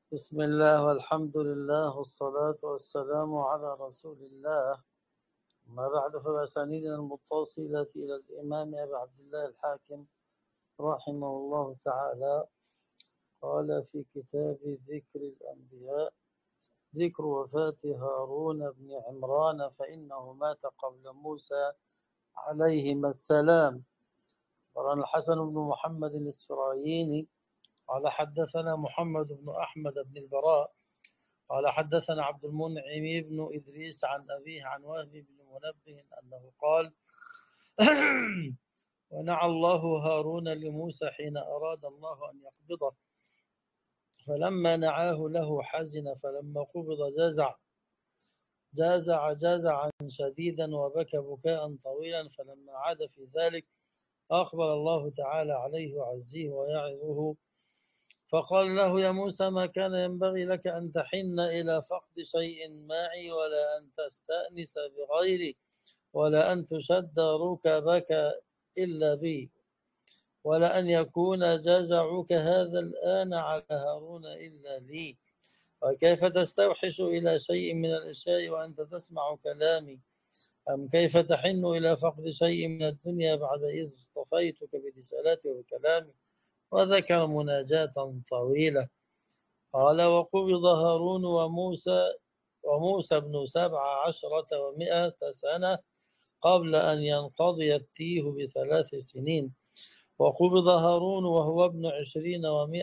بسم الله والحمد لله والصلاة والسلام على رسول الله. ما بعد، فبأسانيدنا المتصلة إلى الإمام أبي عبد الله الحاكم رحمه الله تعالى قال في كتاب ذكر الأنبياء: ذكر وفاة هارون بن عمران فإنه مات قبل موسى عليهما السلام. قال الحسن بن محمد الإسرائيلي قال حدثنا محمد بن أحمد بن البراء قال حدثنا عبد المنعم بن إدريس عن أبيه عن وهب بن منبه أنه قال: ونعى الله هارون لموسى حين أراد الله أن يقبضه، فلما نعاه له حزن، فلما قبض جازعا شديدا وبكى بكاء طويلا، فلما عاد في ذلك أقبل الله تعالى عليه وعزيه ويعظه، فقال له: يا موسى، ما كان ينبغي لك أن تحن إلى فقد شيء معي، ولا أن تستأنس بغيري، ولا أن تشد ركبك إلا بي، ولا أن يكون جزعك هذا الآن على هارون إلا لي. وكيف تستوحش إلى شيء من الأشياء وأنت تسمع كلامي؟ أم كيف تحن إلى فقد شيء من الدنيا بعد إذ اصطفيتك برسالتي وبكلامي؟ وذكر مناجاة طويلة. قال: وقبض هارون وموسى بن 17 و100 سنة قبل أن ينقضي التيه ب3 سنين. وقبض هارون وهو ابن 20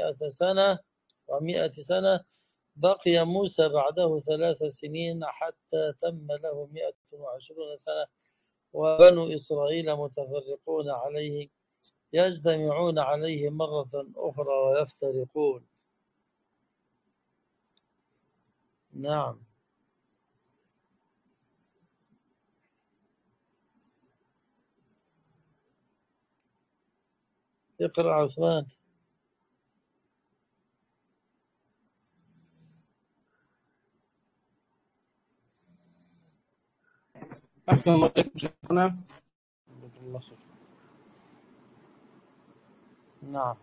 و100 سنة. بقي موسى بعده 3 سنين حتى تم له 120 سنة. وبنو إسرائيل متفرقون عليه، يجتمعون عليه مرة أخرى ويفترقون. نعم. اقرأ عثمان. أحسن الله إليكم شيخنا. نعم.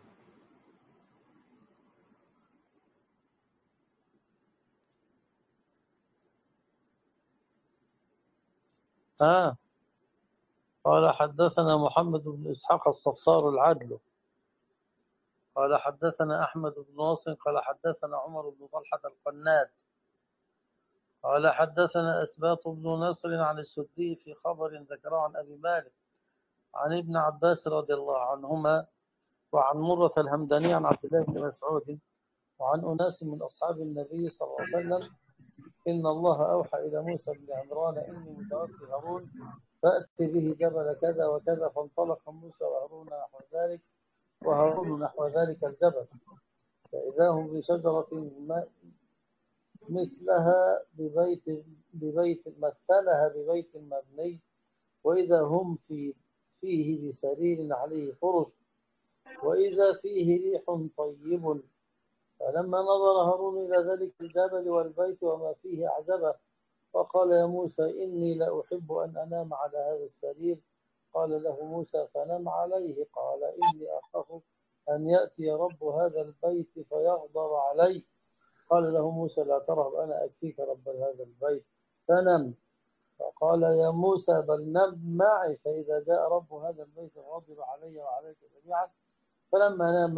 قال حدثنا محمد بن إسحاق الصفار العدل قال حدثنا أحمد بن ناصر قال حدثنا عمر بن طلحة القناد قال حدثنا أسباط بن نصر عن السدي في خبر ذكره عن أبي مالك عن ابن عباس رضي الله عنهما، وعن مرة الهمداني عن عبد الله بن مسعود، وعن أناس من أصحاب النبي صلى الله عليه وسلم: إن الله أوحى إلى موسى بن عمران: إني متوفي هارون فأت به جبل كذا وكذا. فانطلق موسى وهارون نحو ذلك الجبل، فإذا هم بشجرة مثلها ببيت مبني، وإذا هم فيه بسرير عليه فرش، وإذا فيه ريح طيب. فلما نظر هارون إلى ذلك الجبل والبيت وما فيه أعجبه، فقال: يا موسى، إني لا أحب أن أنام على هذا السرير. قال له موسى: فنم عليه. قال: إني أخاف أن يأتي رب هذا البيت فيغضب علي. قال له موسى: لا ترهب، أنا أكفيك رب هذا البيت، فنم. فقال: يا موسى، بل نم معي، فإذا جاء رب هذا البيت غضب علي وعليك جميعا. فلما نام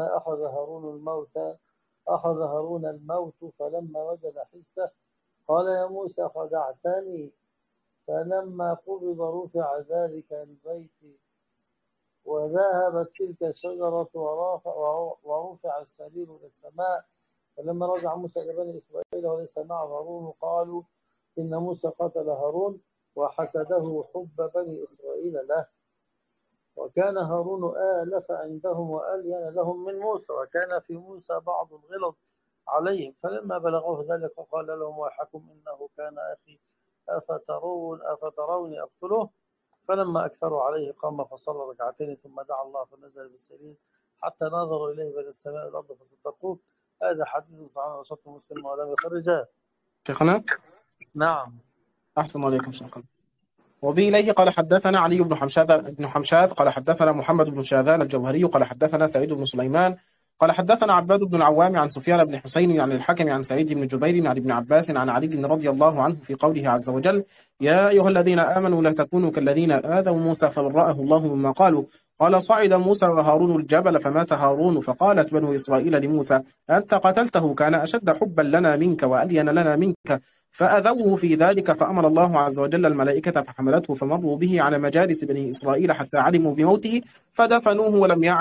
أخذ هارون الموت، فلما وجد حسه قال: يا موسى، خدعتني. فلما قبض رفع ذلك البيت وذهبت تلك الشجرة ورفع السرير إلى السماء. فلما رجع موسى إلى بني إسرائيل وليس معه هارون، قالوا: إن موسى قتل هارون، وحسده حب بني إسرائيل له. وكان هارون آلف عندهم وألين لهم من موسى، وكان في موسى بعض الغلظ عليهم. فلما بلغوه ذلك قال لهم: ويحكم إنه كان أخي، أفتروني أقتله؟ فلما أكثروا عليه قام فصلى ركعتين، ثم دعا الله فنزل بالسرير حتى نظروا إليه بين السماء والأرض فصدقوه. هذا حديث صحيح وصدق مسلم ولم يخرجاه. شيخنا. نعم. أحسن الله إليكم شيخنا. وبه إليه قال حدثنا علي بن حمشاد قال حدثنا محمد بن شاذان الجوهري قال حدثنا سعيد بن سليمان قال حدثنا عباد بن العوام عن سفيان بن حسين عن الحكم عن سعيد بن جبير عن ابن عباس عن علي رضي الله عنه في قوله عز وجل: يا أيها الذين آمنوا لا تكونوا كالذين آذوا موسى فبرأه الله مما قالوا. قال: صعد موسى وهارون الجبل فمات هارون، فقالت بنو إسرائيل لموسى: أنت قتلته؟ كان أشد حبا لنا منك وألين لنا منك. فأذوه في ذلك، فأمر الله عز وجل الملائكة فحملته فمروا به على مجالس بني إسرائيل حتى علموا بموته، فدفنوه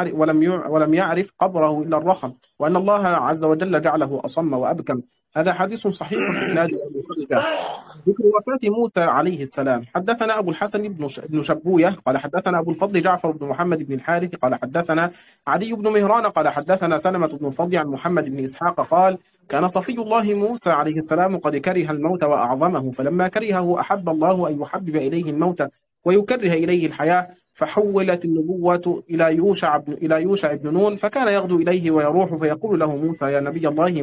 ولم يعرف قبره إلا الرخم، وأن الله عز وجل جعله أصم وأبكم. هذا حديث صحيح إسناده مخرجا. ذكر وفاة موسى عليه السلام. حدثنا أبو الحسن بن شبوية قال حدثنا أبو الفضل جعفر بن محمد بن الحارث قال حدثنا عدي بن مهران قال حدثنا سلمة بن الفضل عن محمد بن إسحاق قال: كان صفي الله موسى عليه السلام قد كره الموت وأعظمه، فلما كرهه أحب الله أن يحبب إليه الموت ويكره إليه الحياة، فحولت النبوة إلى يوشع بن نون، فكان يغدو إليه ويروح فيقول له موسى: يا نبي الله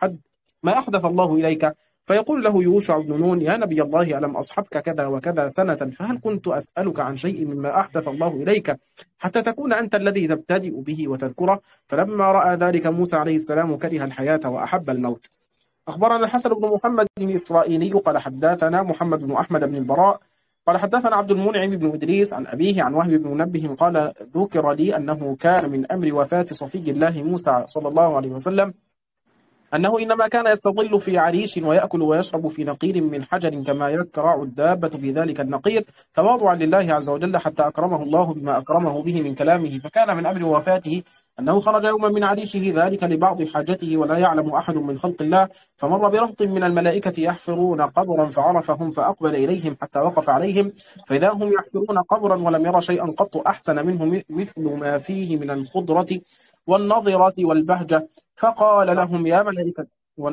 ما أحدث الله إليك؟ فيقول له يوشع بن نون: يا نبي الله ألم أصحبك كذا وكذا سنة، فهل كنت أسألك عن شيء مما أحدث الله إليك حتى تكون أنت الذي تبتدئ به وتذكره؟ فلما رأى ذلك موسى عليه السلام كره الحياة وأحب الموت. أخبرنا الحسن بن محمد الإسرائيلي قال حدثنا محمد بن أحمد بن البراء قال حدثنا عبد المنعم بن إدريس عن أبيه عن وهب بن منبه قال: ذكر لي أنه كان من أمر وفاة صفي الله موسى صلى الله عليه وسلم أنه إنما كان يستظل في عريش ويأكل ويشرب في نقير من حجر كما يكرع الدابة في ذلك النقير، تواضعا لله عز وجل حتى أكرمه الله بما أكرمه به من كلامه. فكان من أمر وفاته أنه خرج يوما من عريشه ذلك لبعض حاجته ولا يعلم أحد من خلق الله، فمر برهط من الملائكة يحفرون قبرا فعرفهم فأقبل إليهم حتى وقف عليهم، فإذا هم يحفرون قبرا ولم ير شيئا قط أحسن منه مثل ما فيه من الخضرة والنظرة والبهجة، فقال لهم يا ملائكة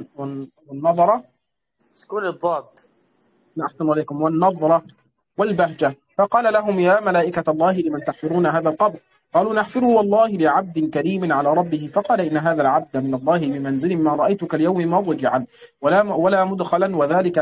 والنظرة سكون الضاد. أحسن عليكم. والنظرة والبهجة. فقال لهم يا ملائكة الله لمن تحفرون هذا القبر؟ قالوا نحفره والله لعبد كريم على ربه. فقال إن هذا العبد من الله بمنزل ما رأيتك اليوم مضجعا ولا مدخلا،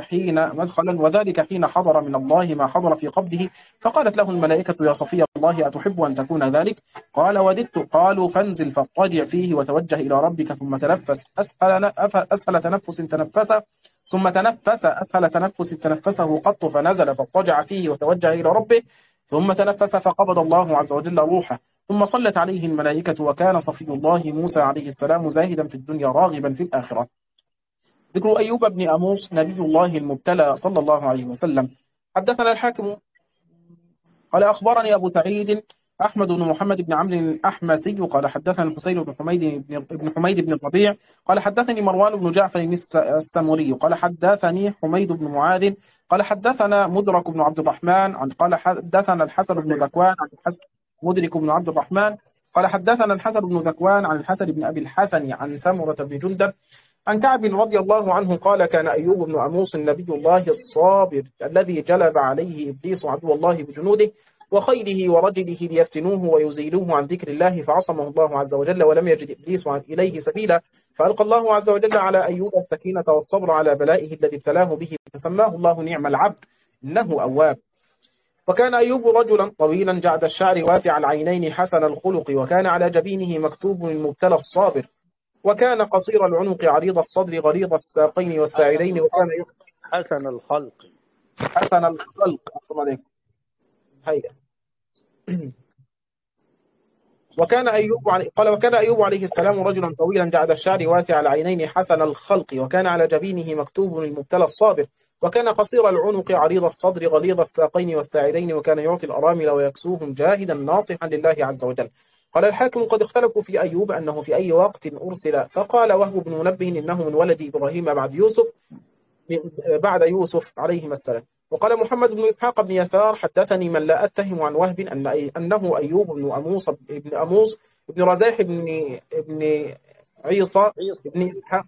وذلك حين حضر من الله ما حضر في قبضه. فقالت له الملائكة يا صفي الله أتحب أن تكون ذلك؟ قال وددت. قالوا فانزل فاضطجع فيه وتوجه إلى ربك ثم تنفس أسهل تنفس تنفسه ثم تنفس أسهل تنفس تنفسه قط، فنزل فاضطجع فيه وتوجه إلى ربه ثم تنفس فقبض الله عز وجل روحه، ثم صلت عليه الملائكة. وكان صفي الله موسى عليه السلام زاهدا في الدنيا راغبا في الآخرة. ذكر أيوب بن أموس نبي الله المبتلى صلى الله عليه وسلم. حدثنا الحاكم قال أخبرني أبو سعيد أحمد بن محمد بن عمرو الأحمسي قال حدثنا الحسين بن حميد بن الربيع قال حدثني مروان بن جعفر السمري قال حدثني حميد بن معاذ قال حدثنا مدرك بن عبد الرحمن قال حدثنا الحسن بن ذكوان عن مدرك بن عبد الرحمن قال حدثنا الحسن بن ذكوان عن الحسن بن أبي الحسن عن سمرة بن جندب عن كعب رضي الله عنه قال كان أيوب بن أموس النبي الله الصابر الذي جلب عليه إبليس عدو الله بجنوده وخيله ورجله ليفتنوه ويزيلوه عن ذكر الله، فعصمه الله عز وجل ولم يجد إبليس إليه سبيلا، فألقى الله عز وجل على أيوب السكينة والصبر على بلائه الذي ابتلاه به، فسماه الله نعم العبد إنه أواب. وكان أيوب رجلا طويلا جعد الشعر واسع العينين حسن الخلق، وكان على جبينه مكتوب المبتلى الصابر، وكان قصير العنق عريض الصدر غليظ الساقين والساعدين، وكان حسن الخلق. حسن الخلق. هيا. وكان أيوب عليه السلام رجلا طويلا جعد الشعر واسع العينين حسن الخلق، وكان على جبينه مكتوب المبتلى الصابر، وكان قصير العنق عريض الصدر غليظ الساقين والساعدين، وكان يعطي الأرامل ويكسوهم جاهدا ناصحا لله عز وجل. قال الحاكم قد اختلفوا في أيوب أنه في أي وقت أرسل، فقال وهو بن منبه إنه من ولد إبراهيم بعد يوسف عليهما السلام. وقال محمد بن إسحاق بن يسار حدثني من لا أتهم عن وهب أنه أيوب بن أموس بن رزاح بن عيصى بن إسحاق.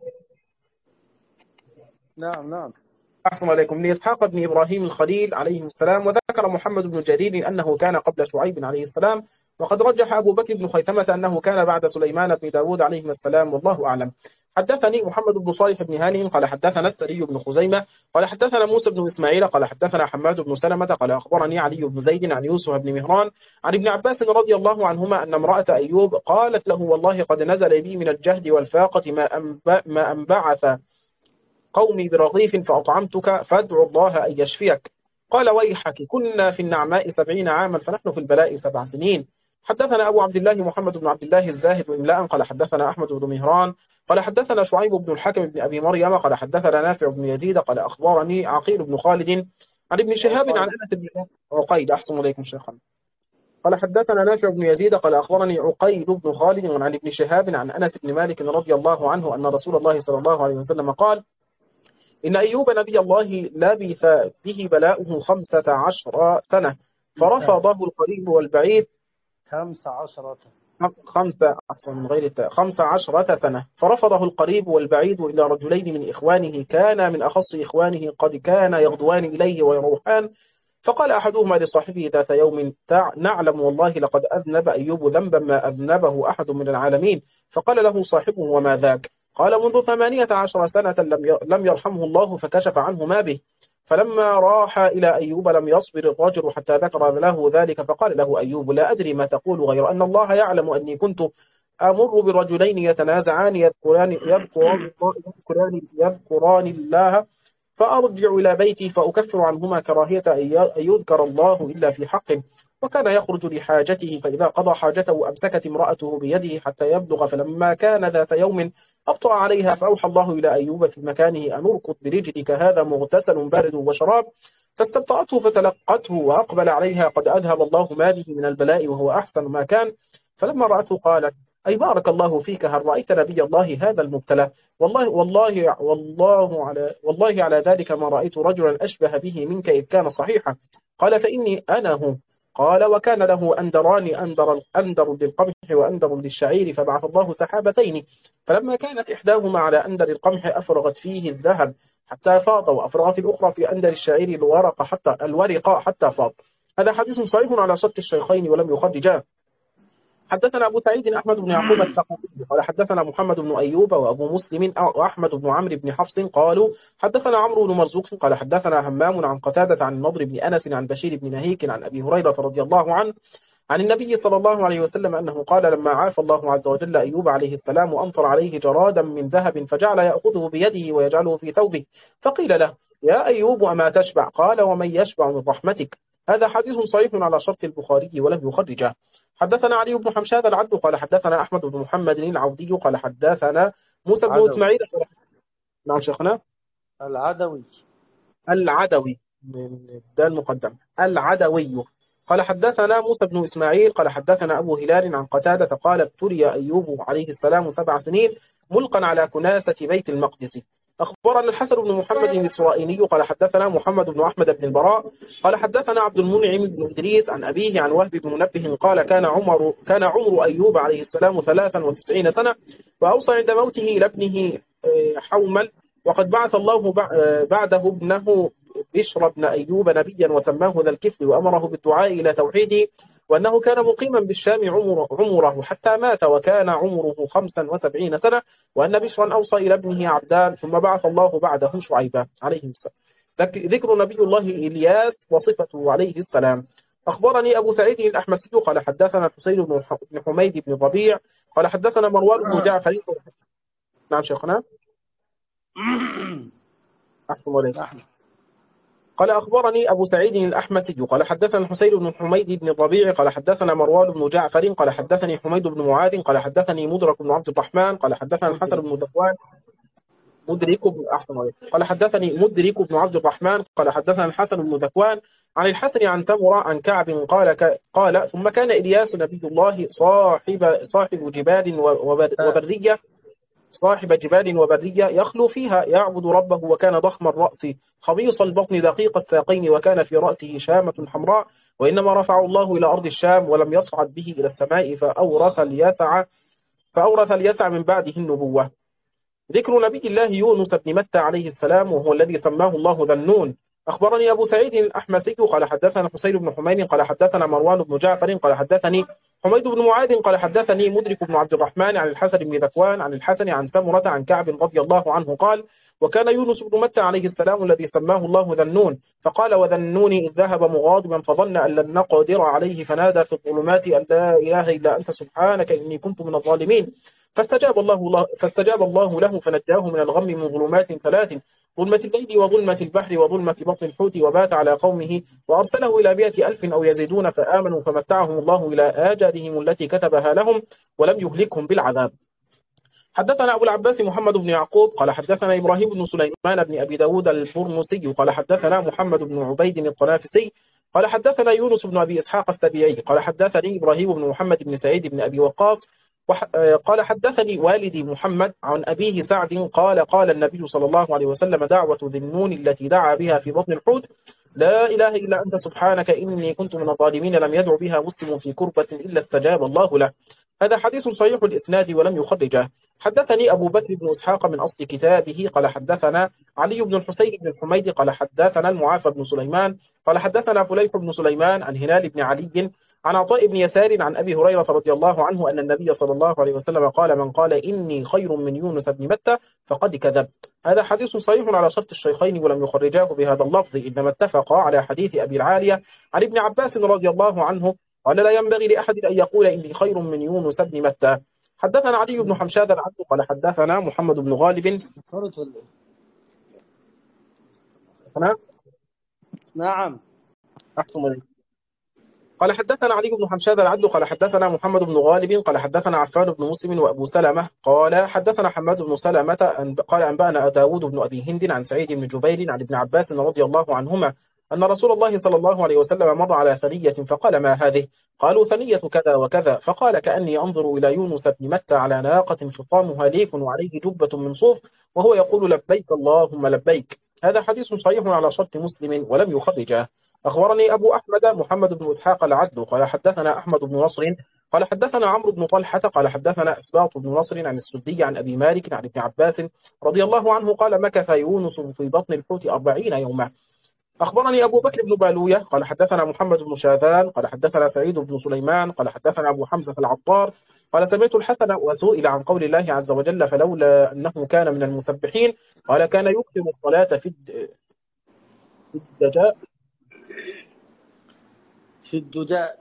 نعم أحسن عليكم. بن إسحاق بن إبراهيم الخليل عليه السلام. وذكر محمد بن جرير أنه كان قبل شعيب عليه السلام، وقد رجح أبو بكر بن خيثمة أنه كان بعد سليمان بن داود عليه السلام، والله أعلم. حدثني محمد بن صالح بن هانئ قال حدثنا السري بن خزيمة قال حدثنا موسى بن إسماعيل قال حدثنا حماد بن سلمة قال أخبرني علي بن زيد عن يوسف بن مهران عن ابن عباس رضي الله عنهما أن امرأة أيوب قالت له والله قد نزل بي من الجهد والفاقة ما أنبعث قومي برغيف فأطعمتك فادعوا الله أن يشفيك. قال ويحك كنا في النعماء 70 عاما فنحن في البلاء 7 سنين. حدثنا أبو عبد الله محمد بن عبد الله الزاهد إملاء قال حدثنا أحمد بن مهران قال حدثنا شعيب بن الحكم بن أبي مريم قال حدثنا نافع بن يزيد قال أخبرني عقيل بن خالد عن ابن شهاب عن أنس بن عقيل. أحسن إليكم شيخنا. قال حدثنا نافع بن يزيد قال أخبرني عقيل بن خالد عن ابن شهاب عن أنس بن مالك رضي الله عنه أن رسول الله صلى الله عليه وسلم قال إن أيوب نبي الله لبث به بلاؤه 15 سنة فرفضه القريب والبعيد 15 سنة فرفضه القريب والبعيد إلى رجلين من إخوانه كان من أخص إخوانه قد كان يغدوان إليه ويروحان. فقال أحدهما لصاحبه ذات يوم نعلم والله لقد أذنب أيوب ذنبا ما أذنبه أحد من العالمين. فقال له صاحبه وما ذاك؟ قال منذ 18 سنة لم يرحمه الله فكشف عنه ما به. فلما راح إلى أيوب لم يصبر الرجل حتى ذكر له ذلك فقال له أيوب لا أدري ما تقول غير أن الله يعلم أني كنت أمر برجلين يتنازعان يذكران الله فأرجع إلى بيتي فأكفر عنهما كراهية أن يذكر الله إلا في حقه. وكان يخرج لحاجته فإذا قضى حاجته أمسكت امرأته بيده حتى يبلغ فلما كان ذات يوم أبطأ عليها فأوحى الله إلى أيوب في مكانه أن اركض برجلك هذا مغتسل بارد وشراب. فاستبطأته فتلقته وأقبل عليها قد أذهب الله ما به من البلاء وهو أحسن ما كان. فلما رأته قالت أي بارك الله فيك هل رأيت نبي الله هذا المبتلى؟ والله على ذلك ما رأيت رجلا أشبه به منك إذ كان صحيحا. قال فإني أنا هو. قال وكان له أندران أندر للقمح وأندر للشعير فبعث الله سحابتين فلما كانت إحداهما على أندر القمح أفرغت فيه الذهب حتى فاض وأفرغت الأخرى في أندر الشعير الورق حتى فاض. هذا حديث صحيح على شرط الشيخين ولم يخرجاه. حدثنا أبو سعيد أحمد بن يعقوب الثقفي قال حدثنا محمد بن أيوب وأبو مسلم وأحمد بن عمرو بن حفص قالوا حدثنا عمرو بن مرزوق قال حدثنا همام عن قتادة عن النضر بن أنس عن بشير بن نهيك عن أبي هريرة رضي الله عنه عن النبي صلى الله عليه وسلم أنه قال لما عاف الله عز وجل أيوب عليه السلام وأمطر عليه جرادا من ذهب فجعل يأخذه بيده ويجعله في ثوبه فقيل له يا أيوب أما تشبع؟ قال ومن يشبع من رحمتك. هذا حديث صحيح على شرط البخاري ولم يخرجه. حدثنا علي بن حمشاد العبد قال حدثنا أحمد بن محمد العودي قال حدثنا موسى بن إسماعيل. نعم شيخنا. العدوي من الدال المقدم العدوي قال حدثنا موسى بن إسماعيل قال حدثنا أبو هلال عن قتادة قال ابتلي أيوب عليه السلام 7 سنين ملقا على كناسة بيت المقدس. أخبرنا الحسن بن محمد الإسرائيلي قال حدثنا محمد بن أحمد بن البراء قال حدثنا عبد المنعم بن إدريس عن أبيه عن وهب بن منبه قال كان عمر أيوب عليه السلام 93 سنة وأوصى عند موته إلى ابنه حومل وقد بعث الله بعده ابنه بشر بن أيوب نبيا وسماه ذا الكفل وأمره بالدعاء إلى توحيده وأنه كان مقيما بالشام عمره حتى مات وكان عمره 75 سنة وأن بشرا أوصى إلى ابنه عبدان ثم بعث الله بعده شعيبا عليه السلام. ذكر نبي الله إلياس وصفته عليه السلام. أخبرني أبو سعيد الأحمسي قال حدثنا الحسين بن حميد بن ربيع قال حدثنا مروان بن جعفر. نعم شيخنا. أحسن عليك. قال أخبرني أبو سعيد الأحمسي قال حدثنا الحسين بن حميد بن الربيع قال حدثنا مروان بن جعفر قال حدثني حميد بن معاذ قال حدثني مدرك بن عبد الرحمن قال حدثنا الحسن بن ذكوان قال حدثني مدرك بن عبد الرحمن قال حدثنا الحسن بن ذكوان عن الحسن عن سمرة عن كعب قال ثم كان إلياس نبي الله صاحب جبال وبرية يخلو فيها يعبد ربه وكان ضخم الرأس خبيص البطن دقيق الساقين وكان في رأسه شامة حمراء وإنما رفع الله إلى أرض الشام ولم يصعد به إلى السماء فأورث اليسع من بعده النبوة. ذكر نبي الله يونس بن متى عليه السلام وهو الذي سماه الله ذا النون. أخبرني أبو سعيد الأحمسي قال حدثنا حسين بن حميد قال حدثنا مروان بن جعفر قال حدثني حميد بن معاذ قال حدثني مدرك بن عبد الرحمن عن الحسن بن ذكوان عن الحسن عن سمرة عن كعب رضي الله عنه قال: وكان يونس بن متى عليه السلام الذي سماه الله ذا النون، فقال: وذا النون إذ ذهب مغاضبا فظن أن لن نقدر عليه فنادى في الظلمات أن لا إله إلا أنت سبحانك إني كنت من الظالمين، فاستجاب الله له فنجاه من الغم من ظلمات ثلاث: ظلمة الليل وظلمة البحر وظلمة بطن الحوت، وبات على قومه وأرسله إلى 100,000 أو يزيدون فآمنوا فمتعهم الله إلى آجالهم التي كتبها لهم ولم يهلكهم بالعذاب. حدثنا أبو العباس محمد بن يعقوب قال حدثنا إبراهيم بن سليمان بن أبي داود البرمسي قال حدثنا محمد بن عبيد الطنافسي قال حدثنا يونس بن أبي إسحاق السبيعي قال حدثني إبراهيم بن محمد بن سعيد بن أبي وقاص قال حدثني والدي محمد عن أبيه سعد قال: قال النبي صلى الله عليه وسلم: دعوة ذي النون التي دعا بها في بطن الحوت لا إله إلا أنت سبحانك إني كنت من الظالمين، لم يدع بها مسلم في كربة إلا استجاب الله له. هذا حديث صحيح الإسناد ولم يخرجه. حدثني أبو بكر بن إسحاق من أصل كتابه قال حدثنا علي بن الحسين بن الحميد قال حدثنا المعافى بن سليمان قال حدثنا فليح بن سليمان عن هلال بن علي عن عطاء بن يسار عن أبي هريرة رضي الله عنه أن النبي صلى الله عليه وسلم قال: من قال إني خير من يونس بن متى فقد كذب. هذا حديث صحيح على شرط الشيخين ولم يخرجاه بهذا اللفظ، إنما اتفقا على حديث أبي العالية عن ابن عباس رضي الله عنه قال: لا ينبغي لأحد أن يقول إني خير من يونس بن متى. حدثنا علي بن حمشاد العبد قال حدثنا محمد بن غالب. نعم. قال حدثنا علي بن حمشاد العبد قال حدثنا محمد بن غالب قال حدثنا عفان بن مسلم وأبو سلمة قال حدثنا حماد بن سلمة قال أنبأنا داود بن أبي هند عن سعيد بن جبير عن ابن عباس رضي الله عنهما أن رسول الله صلى الله عليه وسلم مر على ثنية فقال: ما هذه؟ قالوا: ثنية كذا وكذا. فقال: كأني أنظر إلى يونس بن متى على ناقة خطامها ليف وعليه جبة من صوف وهو يقول: لبيك اللهم لبيك. هذا حديث صحيح على شرط مسلم ولم يخرجه. أخبرني أبو أحمد محمد بن إسحاق العدل قال حدثنا أحمد بن نصر قال حدثنا عمرو بن طلحة قال حدثنا أسباط بن نصر عن السدي عن أبي مالك عن ابن عباس رضي الله عنه قال: مكث يونس في بطن الحوت 40 يوما. أخبرني أبو بكر بن بالوية قال حدثنا محمد بن شاذان قال حدثنا سعيد بن سليمان قال حدثنا أبو حمزة العطار قال: سمعت الحسن وسئل عن قول الله عز وجل: فلولا أنه كان من المسبحين قال: كان يكثر الصلاة في الدجاء في الدجاء.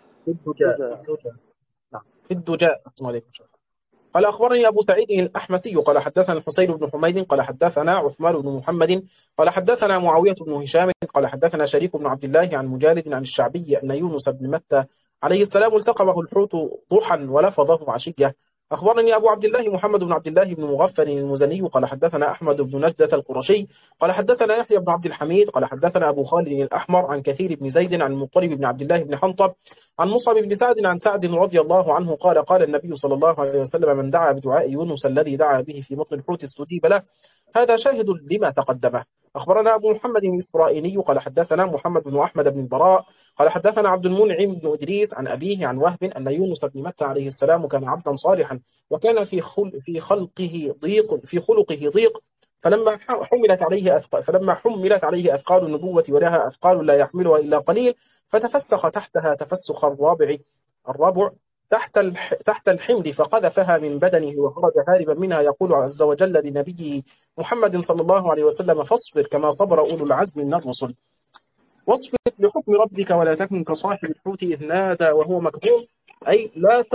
نعم في الدجاء. قال: أخبرني أبو سعيد الأحمسي قال حدثنا الحسين بن حميد قال حدثنا عثمان بن محمد قال حدثنا معاوية بن هشام قال حدثنا شريك بن عبد الله عن مجالد عن الشعبي أن يونس بن متى عليه السلام التقمه الحوت ضحى ولفظه عشية. أخبرني أبو عبد الله محمد بن عبد الله بن مغفل المزني قال حدثنا أحمد بن نجدة القرشي قال حدثنا يحيى بن عبد الحميد قال حدثنا أبو خالد الأحمر عن كثير بن زيد عن المطلب بن عبد الله بن حنطب عن مصعب بن سعد عن سعد رضي الله عنه قال: قال النبي صلى الله عليه وسلم: من دعا بدعاء يونس الذي دعا به في بطن الحوت استجيب له. هذا شاهد لما تقدمه. أخبرنا أبو محمد الإسرائيلي قال حدثنا محمد بن أحمد بن البراء قال حدثنا عبد المنعم بن إدريس عن أبيه عن وهب أن يونس بن متى عليه السلام كان عبدا صالحا وكان في خلقه ضيق فلما حملت عليه أثقال النبوة ولها أثقال لا يحملها إلا قليل فتفسخ تحتها تفسخ الربع تحت الحمل فقذفها من بدنه وخرج هاربا منها يقول عز وجل لنبيه محمد صلى الله عليه وسلم: فاصبر كما صبر أولو العزم من الرسل واصبر لحكم ربك ولا تكن كصاحب الحوت إذ نادى وهو مكظوم، أي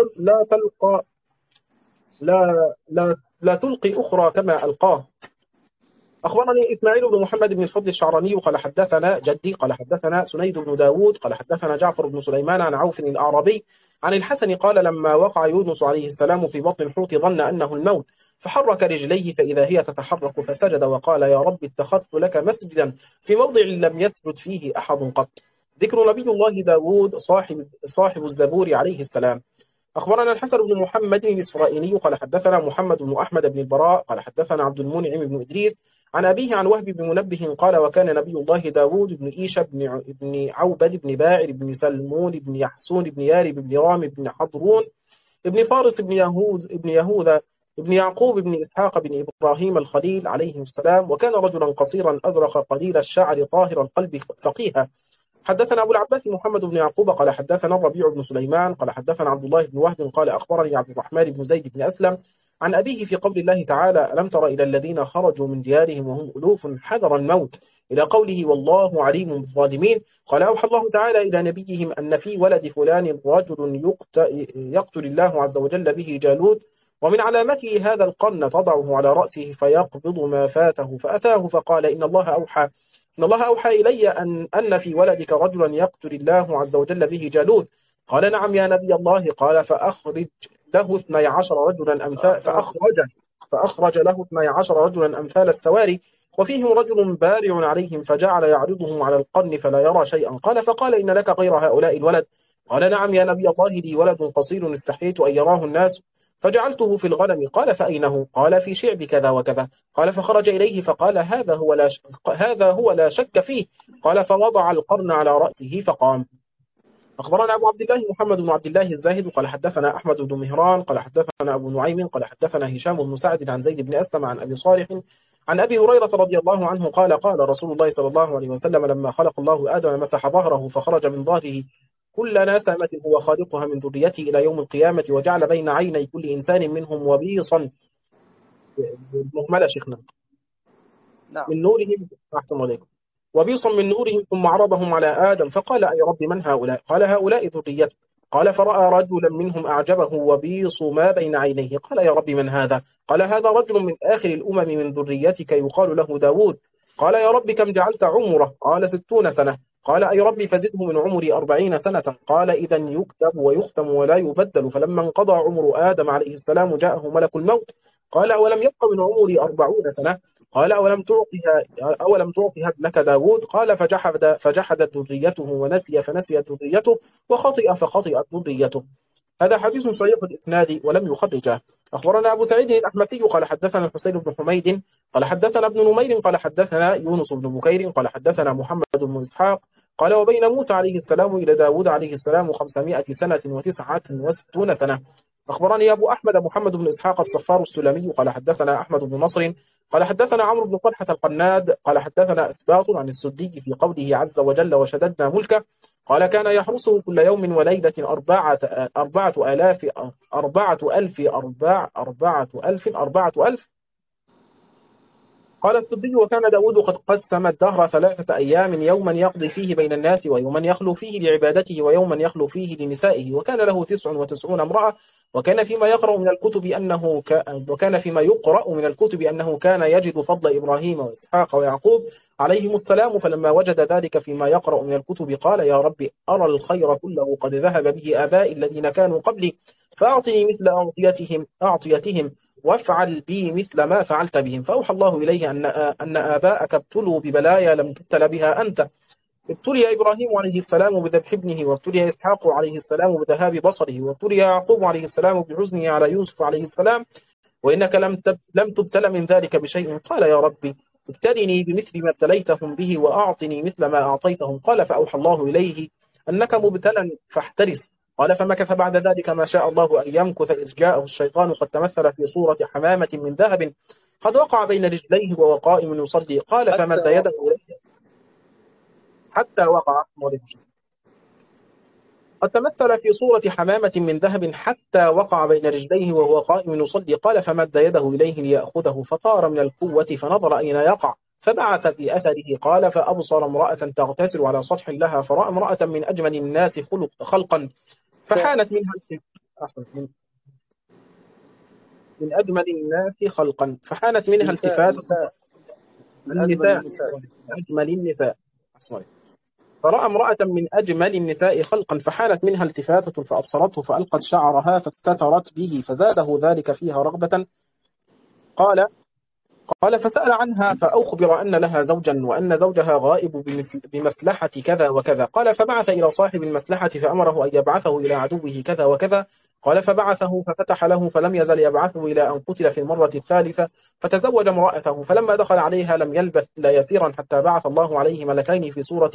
لا تلقي أخرى كما ألقاه. أخبرني إسماعيل بن محمد بن الفضل الشعراني قال حدثنا جدي قال حدثنا سنيد بن داود قال حدثنا جعفر بن سليمان عن عوف الأعرابي عن الحسن قال: لما وقع يونس عليه السلام في بطن الحوت ظن أنه الموت فحرك رجليه فإذا هي تتحرك فسجد وقال: يا رب اتخذت لك مسجدا في موضع لم يسجد فيه أحد قط. ذكر نبي الله داود صاحب الزبور عليه السلام. أخبرنا الحسن بن محمد الإسرائيلي قال حدثنا محمد بن أحمد بن البراء قال حدثنا عبد المنعم بن إدريس عن أبيه عن وهب بن منبه قال: وكان نبي الله داود بن إيشى بن عوبد بن باعر بن سلمون بن يحسون بن يارب بن رام بن حضرون بن فارس بن يهوذا بن يعقوب بن إسحاق بن إبراهيم الخليل عليه السلام، وكان رجلا قصيرا أزرق قليل الشعر طاهر القلب فقيها. حدثنا أبو العباس محمد بن يعقوب قال حدثنا الربيع بن سليمان قال حدثنا عبد الله بن وهب قال أخبرني عبد الرحمن بن زيد بن أسلم عن أبيه في قول الله تعالى: ألم تر إلى الذين خرجوا من ديارهم وهم ألوف حذر الموت، إلى قوله والله عليم بالظالمين. قال أوحى الله تعالى إلى نبيهم أن في ولد فلان رجل يقتل الله عز وجل به جالوت، ومن علامته هذا القرن تضعه على رأسه فيقبض ما فاته، فأتاه فقال: إن الله أوحى إلي أن في ولدك رجلا يقتل الله عز وجل به جالوت. قال: نعم يا نبي الله. قال: فأخرج له 12 رجلا أمثال فأخرج له 12 رجلا أمثال السواري، وفيهم رجل بارع عليهم، فجعل يعرضهم على القرن فلا يرى شيئا. قال: فقال: إن لك غير هؤلاء الولد؟ قال: نعم يا نبي الله، لي ولد قصير استحييت أن يراه الناس فجعلته في الغنم. قال: فأينه؟ قال: في شعب كذا وكذا. قال: فخرج إليه فقال: هذا هو لا شك فيه. قال: فوضع القرن على رأسه فقام. أخبرنا أبو عبد الله محمد بن عبد الله الزاهد قال حدثنا أحمد بن مهران قال حدثنا أبو نعيم قال حدثنا هشام بن سعد عن زيد بن أسلم عن أبي صالح عن أبي هريرة رضي الله عنه قال: قال رسول الله صلى الله عليه وسلم: لما خلق الله آدم مسح ظهره فخرج من ظهره كل نسمة هو خالقها من ذريته إلى يوم القيامة، وجعل بين عيني كل إنسان منهم وبيصا مهملة شيخنا نعم. من نورهم. أحسن عليكم. وبيصا من نورهم، ثم عرضهم على آدم فقال: أي رب من هؤلاء؟ قال: هؤلاء ذريته. قال: فرأى رجلا منهم أعجبه وبيص ما بين عينيه. قال: يا رب من هذا؟ قال: هذا رجل من آخر الأمم من ذريتك يقال له داود. قال: يا رب كم جعلت عمره؟ قال: 60 سنة. قال: أي رب فزده من عمري 40 سنة. قال: إذا يكتب ويختم ولا يبدل. فلما انقضى عمر آدم عليه السلام جاءه ملك الموت. قال: أولم يبق من عمري 40 سنة؟ قال: أولم تعطها ابنك داود؟ قال: فجحدت ذريته ونسي فنسيت ذريته وخطئ فخطئت ذريته. هذا حديث صحيح الإسناد ولم يخرجه. أخبرنا أبو سعيد الأحمسي قال حدثنا الحسين بن حميد قال حدثنا ابن نمير قال حدثنا يونس بن بكير قال حدثنا محمد بن إسحاق قال: وبين موسى عليه السلام إلى داود عليه السلام 500 سنة و69 سنة. أخبرني أبو أحمد محمد بن إسحاق الصفار السلمي قال حدثنا أحمد بن نصر قال حدثنا عمرو بن طلحة القناد قال حدثنا أسباط عن السدي في قوله عز وجل: وشددنا ملكه. قال: كان يحرسه كل يوم وليلة 4,000. قال السدي: وكان داود قد قسم الدهر 3 أيام، يوما يقضي فيه بين الناس، ويوما يخلو فيه لعبادته، ويوما يخلو فيه لنسائه، وكان له 99 امرأة. وكان فيما يقرأ من الكتب أنه كان يجد فضل إبراهيم وإسحاق ويعقوب عليهم السلام، فلما وجد ذلك فيما يقرأ من الكتب قال: يا رب أرى الخير كله قد ذهب به آبائي الذين كانوا قبلي، فأعطني مثل أعطيتهم وافعل بي مثل ما فعلت بهم. فأوحى الله إليه أن آباءك ابتلوا ببلايا لم تبتل بها أنت. ابتلي إبراهيم عليه السلام بذبح ابنه، وابتلي إسحاق عليه السلام بذهاب بصره، وابتلي يعقوب عليه السلام بحزنه على يوسف عليه السلام، وإنك لم تبتل من ذلك بشيء. قال: يا ربي ابتلني بمثل ما ابتليتهم به وأعطني مثل ما أعطيتهم. قال: فأوحى الله إليه أنك مبتلى فاحترس. قال: فمكث بعد ذلك ما شاء الله أن يمكث، إذ جاءه الشيطان قد تمثل في صورة حمامة من ذهب قد وقع بين رجليه وهو قائم يصلي. قال: فمد يده إليه حتى وقع قد تمثل في صورة حمامة من ذهب حتى وقع بين رجليه وهو قائم يصلي. قال: فمد يده إليه ليأخذه، فطار من القوة فنظر أين يقع، فبعث في أثره. قال: فأبصر امرأة تغتسل على سطح لها، فرأى امرأة من أجمل الناس خلقا فحانت منها من أجمل الناس خلقا فحانت منها التفاتة النساء. أجمل النساء. فرأى امرأة من أجمل النساء خلقا فحانت منها التفاتة، فأبصرته فألقت شعرها فاستترت به، فزاده ذلك فيها رغبة. قال: فسأل عنها فأخبر أن لها زوجا وأن زوجها غائب بمسلحة كذا وكذا. قال: فبعث إلى صاحب المسلحة فأمره أن يبعثه إلى عدوه كذا وكذا. قال: فبعثه ففتح له، فلم يزل يبعثه إلى أن قتل في المرة الثالثة، فتزوج امرأته. فلما دخل عليها لم يلبث إلا يسيرا حتى بعث الله عليه ملكين في صورة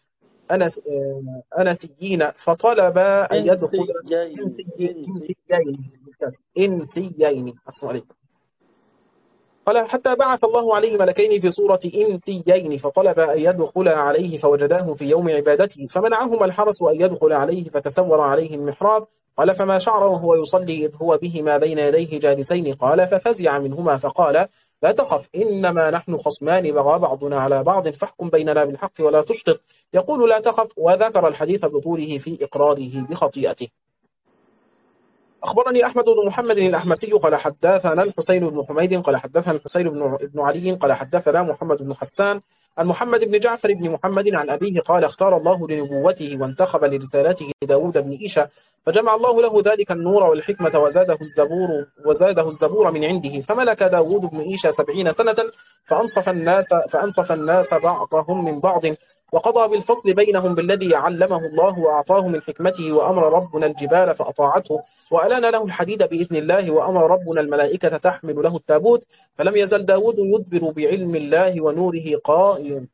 أنسيين، فطلبا أن يدخل إنسيين. قال حتى بعث الله عليه ملكين في صورة إنسيين فطلب أن يدخل عليه فوجداه في يوم عبادته فمنعهما الحرس أن يدخل عليه فتسور عليه المحراب. قال فما شعر وهو يصلي إذ هو بهما بين يديه جالسين. قال ففزع منهما فقال لا تخف إنما نحن خصمان بغى بعضنا على بعض فاحكم بيننا بالحق ولا تشطط. يقول لا تخف وذكر الحديث بطوله في إقراره بخطيئته. أخبرني أحمد بن محمد الأحمسي قال حدثنا الحسين بن حميد قال حدثنا الحسين بن علي قال حدثنا محمد بن حسان عن محمد بن جعفر بن محمد عن أبيه قال اختار الله لنبوته وانتخب لرسالته داود بن إيشا فجمع الله له ذلك النور والحكمة وزاده الزبور من عنده فملك داود بن إيشا 70 سنة فأنصف الناس بعضهم من بعض وقضى بالفصل بينهم بالذي علمه الله وأعطاه من حكمته وأمر ربنا الجبال فأطاعته وألان له الحديد بإذن الله وأمر ربنا الملائكة تحمل له التابوت فلم يزل داود يدبر بعلم الله ونوره قائم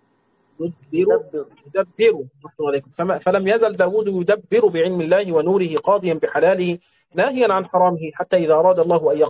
فلم يزل داود يدبر بعلم الله ونوره قاضيا بحلاله ناهيا عن حرامه حتى إذا أراد الله أن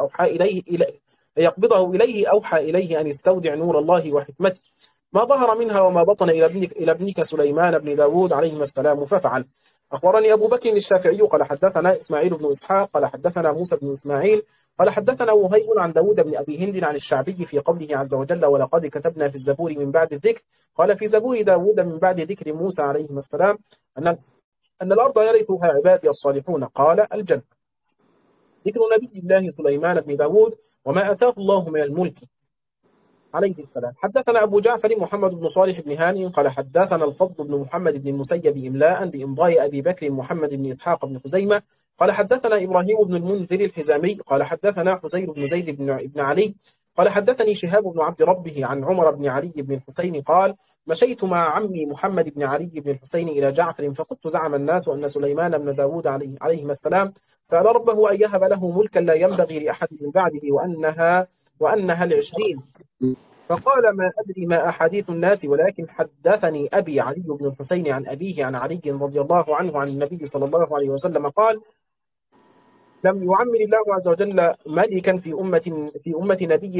يقبضه إليه أوحى إليه أن يستودع نور الله وحكمته ما ظهر منها وما بطن إلى ابنك سليمان بن داود عليهما السلام ففعل. أخبرني أبو بكر الشافعي قال حدثنا إسماعيل بن إسحاق قال حدثنا موسى بن إسماعيل قال حدثنا وهيب عن داود بن أبي هند عن الشعبي في قوله عز وجل ولقد كتبنا في الزبور من بعد الذكر. قال في زبور داود من بعد ذكر موسى عليهما السلام أن الأرض يرثها عبادي الصالحون. قال الجنة. ذكر نبي الله سليمان بن داود وما أتاه الله من الملك عليه السلام. حدثنا أبو جعفر محمد بن صالح بن هانئ قال حدثنا الفضل بن محمد بن المسيب إملاء بإمضاء أبي بكر محمد بن إسحاق بن خزيمة قال حدثنا إبراهيم بن المنذر الحزامي قال حدثنا حسين بن زيد بن علي قال حدثني شهاب بن عبد ربه عن عمر بن علي بن الحسين قال مشيت مع عمي محمد بن علي بن الحسين إلى جعفر فقلت زعم الناس أن سليمان بن داود عليهما السلام سأل ربه أن يهب له ملكا لا ينبغي لأحد من بعده وأنها 20. فقال ما أدري ما أحاديث الناس ولكن حدثني أبي علي بن الحسين عن أبيه عن علي رضي الله عنه عن النبي صلى الله عليه وسلم قال لم يعمر الله عز وجل ملكا في أمة نبي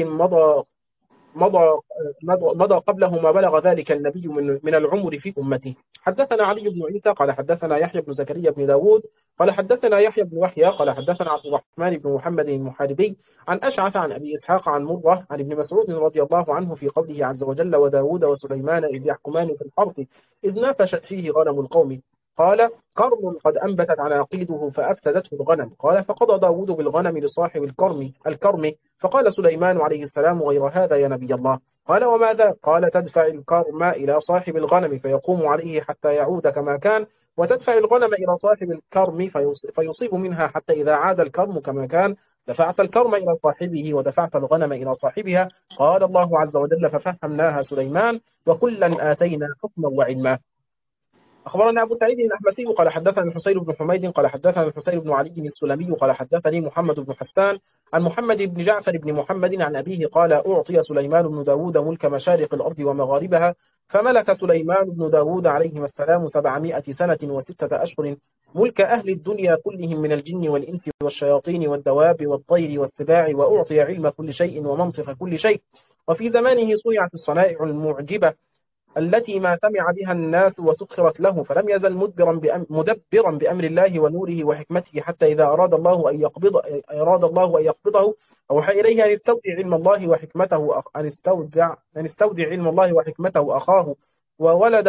مضى قبله ما بلغ ذلك النبي من العمر في أمته. حدثنا علي بن عيسى قال حدثنا يحيى بن زكريا بن داود قال حدثنا يحيى بن يحيى قال حدثنا عبد الرحمن بن محمد المحاربي عن أشعث عن أبي إسحاق عن مرة عن ابن مسعود رضي الله عنه في قوله عز وجل وداود وسليمان إذ يحكمان في الحرث إذ نافشت فيه غنم القوم. قال كرم قد أنبتت عناقيده فأفسدته الغنم. قال فقضى داود بالغنم لصاحب الكرم فقال سليمان عليه السلام غير هذا يا نبي الله. قال وماذا؟ قال تدفع الكرم إلى صاحب الغنم فيقوم عليه حتى يعود كما كان وتدفع الغنم إلى صاحب الكرم فيصيب منها حتى إذا عاد الكرم كما كان دفعت الكرم إلى صاحبه ودفعت الغنم إلى صاحبها. قال الله عز وجل ففهمناها سليمان وكلا آتينا حكما وعلما. أخبرنا أبو سعيد الأحمسي قال حدثنا الحسين بن حميد قال حدثنا الحسين بن علي السلمي قال حدثني محمد بن حسان عن محمد بن جعفر بن محمد عن أبيه قال أعطي سليمان بن داود ملك مشارق الأرض ومغاربها فملك سليمان بن داود عليهما السلام 700 سنة و6 أشهر ملك أهل الدنيا كلهم من الجن والإنس والشياطين والدواب والطير والسباع وأعطي علم كل شيء ومنطق كل شيء. وفي زمانه صنعت الصنائع المعجبة التي ما سمع بها الناس وسخرت له فلم يزل مدبرا بأمر الله ونوره وحكمته حتى إذا أراد الله أن يقبضه أوحى إليه أن يستودع علم الله وحكمته علم الله وحكمته أخاه وولد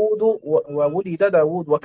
داود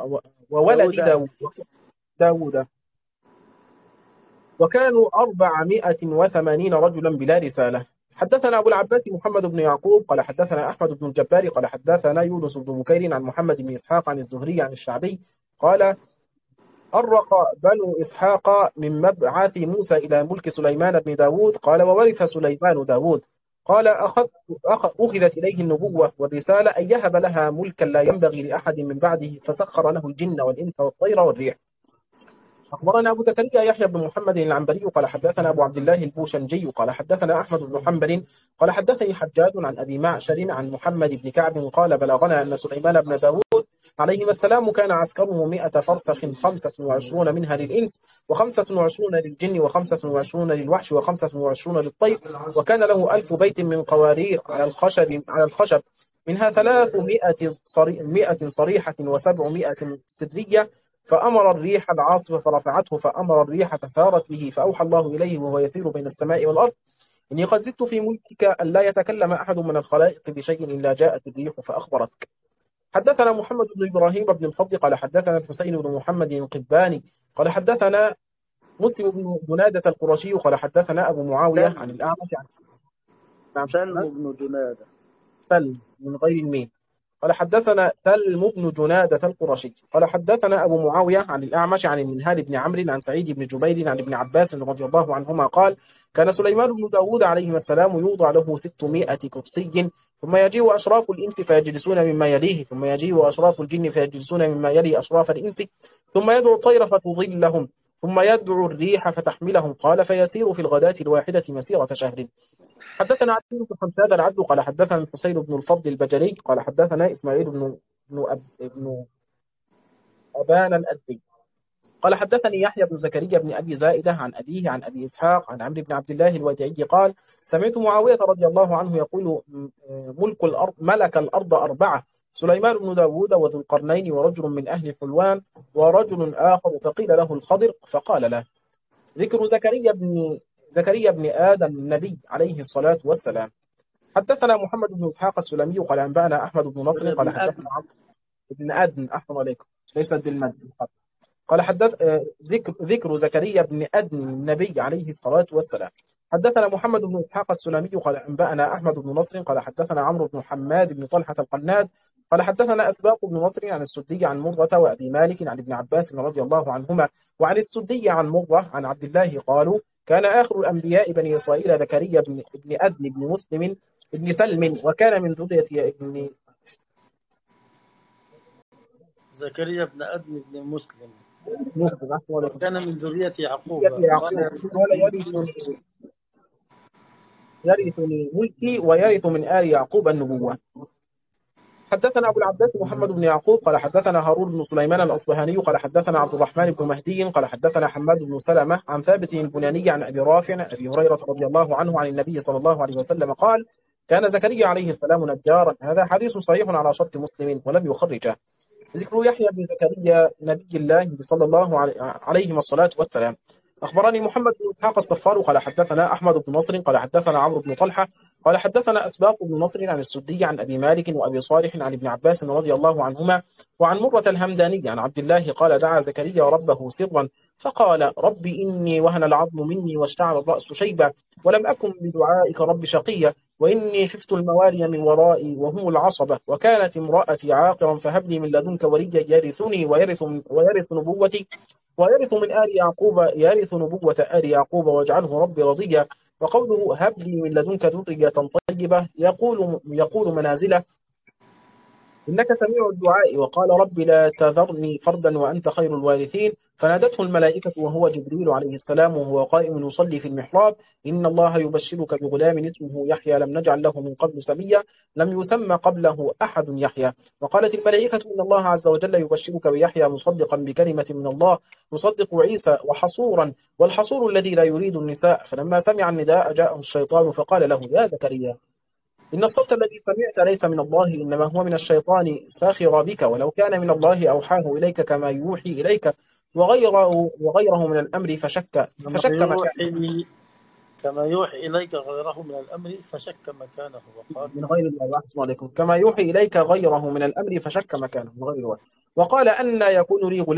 وكانوا 480 رجلا بلا رسالة. حدثنا أبو العباس محمد بن يعقوب قال حدثنا أحمد بن الجبار قال حدثنا يونس بن بكير عن محمد بن إسحاق عن الزهري عن الشعبي قال أرق بنو إسحاق من مبعث موسى إلى ملك سليمان بن داود قال وورث سليمان داود قال أخذت إليه النبوة والرسالة أن يهب لها ملكا لا ينبغي لأحد من بعده فسخر له الجن والإنس والطير والريح. أخبرنا أبو زكريا يحيى بن محمد العنبري قال حدثنا أبو عبد الله البوشنجي قال حدثنا أحمد بن حنبل قال حدثني حجاج عن أبي معشر عن محمد بن كعب قال بلغنا أن سليمان بن داود عليهما السلام كان عسكره 100 فرسخ 25 منها للإنس و25 للجن و25 للوحش و25 للطير، وكان له 1000 بيت من قوارير على الخشب منها 300 صريحة و700 سدرية. فأمر الريح العاصفة فرفعته، فأمر الريح فسارت به، فأوحى الله إليه وهو يسير بين السماء والأرض: إني قد زدت في ملكك أن لا يتكلم أحد من الخلائق بشيء إلا جاءت الريح فأخبرتك. حدثنا محمد بن إبراهيم بن الفضل قال حدثنا الحسين بن محمد القباني قال حدثنا مسلم بن جنادة القرشي قال حدثنا أبو معاوية عن الأعمش عن سلم بن جنادة. سلم من غير الميم. قال حدثنا سلم بن جنادة القرشي قال حدثنا أبو معاوية عن الأعمش عن المنهال بن عمرو عن سعيد بن جبير عن ابن عباس رضي الله عنهما قال: كان سليمان بن داود عليه السلام يوضع له 600 كرسي، ثم يجيء أشراف الإنس فيجلسون مما يليه، ثم يجيء أشراف الجن فيجلسون مما يلي أشراف الإنس، ثم يدعو الطير فتظلهم، ثم يدعو الريح فتحملهم. قال: فيسير في الغداة الواحدة مسيرة شهر. حدثنا عبد بن حماد العبد قال حدثنا الحسين بن الفضل البجلي قال حدثنا إسماعيل بن أبان الأزدي قال حدثني يحيى بن زكريا بن أبي زائدة عن أبيه عن أبي إسحاق عن عمرو بن عبد الله الوديعي قال: سمعت معاوية رضي الله عنه يقول: ملك الأرض 4: سليمان بن داود وذو القرنين ورجل من أهل حلوان ورجل آخر، فقيل له الخضر فقال له. ذكر زكريا بن آدم النبي عليه الصلاة والسلام. حدثنا محمد بن إسحاق السلمي قال أنبأنا أحمد بن نصر قال حدثنا عمرو بن أدن أحسن عليكم ليس بالمد قال ذكر زكريا بن أدن النبي عليه الصلاة والسلام. حدثنا محمد بن إسحاق السلمي قال أنبأنا أحمد بن نصر قال حدثنا عمرو بن حماد بن طلحة القناد قال حدثنا أسباق بن نصر عن السدي عن مرة وأبي مالك عن ابن عباس رضي الله عنهما وعن السدي عن مرة عن عبد الله قالوا: كان آخر الأنبياء بني إسرائيل زكريا بن أدن بن مسلم ابن سلم، وكان من ذرية ابن زكريا بن أدم بن مسلم مسلم وكان من ذرية يعقوب. قال: يرثني ملكي ويرث من آل يعقوب النبوة. حدثنا أبو العباس محمد بن يعقوب قال حدثنا هارون بن سليمان الأصبهاني قال حدثنا عبد الرحمن بن مهدي قال حدثنا حماد بن سلمة عن ثابت البناني عن أبي رافع أبي هريرة رضي الله عنه عن النبي صلى الله عليه وسلم قال: كان زكريا عليه السلام نجارا. هذا حديث صحيح على شرط مسلم ولم يخرجه. ذكر يحيى بن زكريا نبي الله صلى الله عليه الصلاة والسلام. أخبرني محمد بن إسحاق الصفار قال حدثنا أحمد بن نصر قال حدثنا عمرو بن طلحة قال حدثنا أسباق بن نصر عن السدي عن أبي مالك وأبي صالح عن ابن عباس رضي الله عنهما وعن مرة الهمداني عن عبد الله قال: دعا زكريا ربه سرا فقال: رب إني وهن العظم مني واشتعل الرأس شيبا ولم أكن بدعائك رب شقيا وإني خفت الموالي من ورائي وهم العصبة وكانت امرأتي عاقرا فهب لي من لدنك وليا يرثني ويرث نبوتي ويرث من آل يعقوب يرث نبوة آل يعقوب واجعله ربي رضيا. وقوله هب لي من لدنك ذرية طيبة يقول منازله إنك سميع الدعاء. وقال: رب لا تذرني فردا وأنت خير الوارثين. فنادته الملائكة وهو جبريل عليه السلام وهو قائم يصلي في المحراب: إن الله يبشرك بغلام اسمه يحيى لم نجعل له من قبل سميا لم يسمى قبله أحد يحيى. وقالت الملائكة: إن الله عز وجل يبشرك بيحيى مصدقا بكلمة من الله يصدق عيسى وحصورا والحصور الذي لا يريد النساء. فلما سمع النداء جاءه الشيطان فقال له: يا زكريا إن الصوت الذي سمعت ليس من الله إنما هو من الشيطان ساخر بك ولو كان من الله أوحاه إليك كما يوحي إليك وغيره من الأمر فشك كما يوحي إليك غيره من الأمر فشك مكانه. من غير الله عليكم كما يوحي إليك غيره من الأمر فشك مكانه من غير الله. وقال أن يكون لي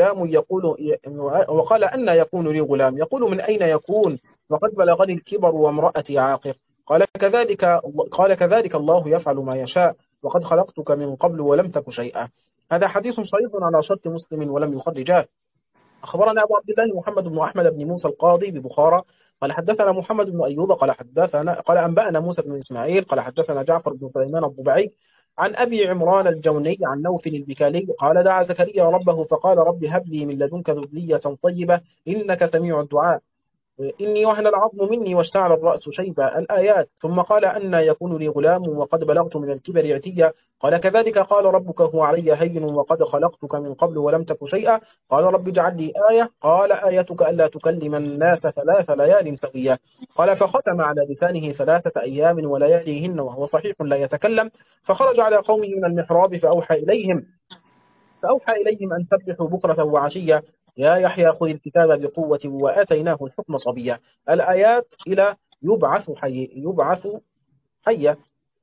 غلام يقول من أين يكون وقد بلغني الكبر وامرأتي عاقر. قال كذلك الله يفعل ما يشاء وقد خلقتك من قبل ولم تك شيئا. هذا حديث صحيح على شرط مسلم ولم يخرجاه. أخبرنا أبو عبد الله محمد بن أحمد بن موسى القاضي ببخارى قال حدثنا محمد بن أيوب قال أنبأنا موسى بن إسماعيل قال حدثنا جعفر بن سليمان الضبعي عن أبي عمران الجوني عن نوف البكالي قال: دعا زكريا ربه فقال: رب هب لي من لدنك ذرية طيبة إنك سميع الدعاء. إني وهن العظم مني واشتعل الرأس شيبا الآيات. ثم قال أن يكون لي غلام وقد بلغت من الكبر عتيا. قال كذلك قال ربك هو علي هين وقد خلقتك من قبل ولم تك شيئا. قال رب اجعل لي آية. قال آيتك ألا تكلم الناس 3 ليال سويا. قال فختم على لسانه 3 أيام ولياليهن وهو صحيح لا يتكلم. فخرج على قومه من المحراب فأوحى إليهم أن سبحوا بكرة وعشيا يا يحيى خذ الكتاب بقوة وآتيناه الحكم صبيا. الآيات إلى يبعث حيا.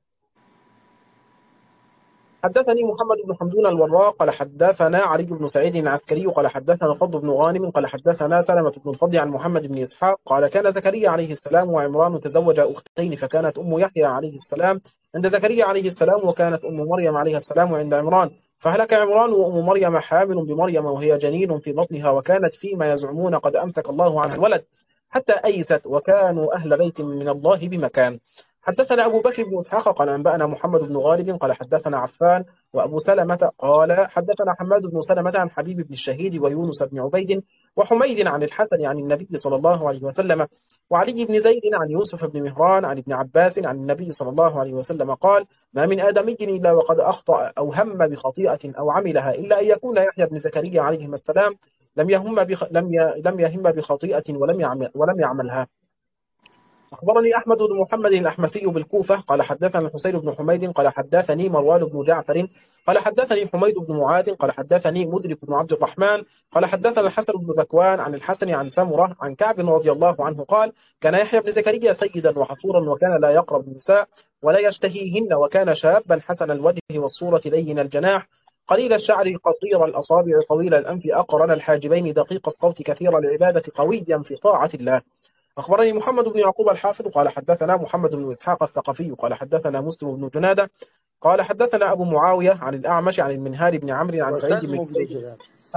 حدثني محمد بن حمدون الوراق قال حدثنا علي بن سعيد العسكري قال حدثنا فضل بن غانم قال حدثنا سلمة بن الفضل عن محمد بن إسحاق قال كان زكريا عليه السلام وعمران تزوج أختين فكانت أم يحيى عليه السلام عند زكريا عليه السلام وكانت أم مريم عليه السلام عند عمران. فهلك عمران وأم مريم حامل بمريم وهي جنين في بطنها وكانت فيما يزعمون قد أمسك الله عنها الولد حتى أيست وكانوا أهل بيت من الله بمكان. حدثنا أبو بكر بن إسحاق قال أنبأنا محمد بن غالب قال حدثنا عفان وأبو سلمة قال حدثنا حماد بن سلمة عن حبيب بن الشهيد ويونس بن عبيد وحميد عن الحسن عن النبي صلى الله عليه وسلم وعلي بن زيد عن يوسف بن مهران عن ابن عباس عن النبي صلى الله عليه وسلم قال ما من آدمي إلا وقد أخطأ أو هم بخطيئة أو عملها إلا أن يكون يحيى بن زكريا عليه السلام لم يهم بخطيئة ولم يعملها. أخبرني أحمد بن محمد الأحمسي بالكوفة قال حدثنا الحسين بن حميد قال حدثني مروان بن جعفر قال حدثني حميد بن معاذ قال حدثني مدرك بن عبد الرحمن قال حدثنا الحسن بن ذكوان عن الحسن عن سمرة عن كعب رضي الله عنه قال كان يحيى بن زكريا سيدا وحصورا وكان لا يقرب النساء ولا يشتهيهن وكان شابا حسن الوجه والصورة لين الجناح قليل الشعر قصير الأصابع طويل الأنف أقرن الحاجبين دقيق الصوت كثير العبادة قويا في طاعة الله. أخبرني محمد بن يعقوب الحافظ قال حدثنا محمد بن إسحاق الثقفي قال حدثنا مسلم بن جنادة قال حدثنا أبو معاوية عن الأعمش عن المنهار بن عمرو عن سعيد بن جبير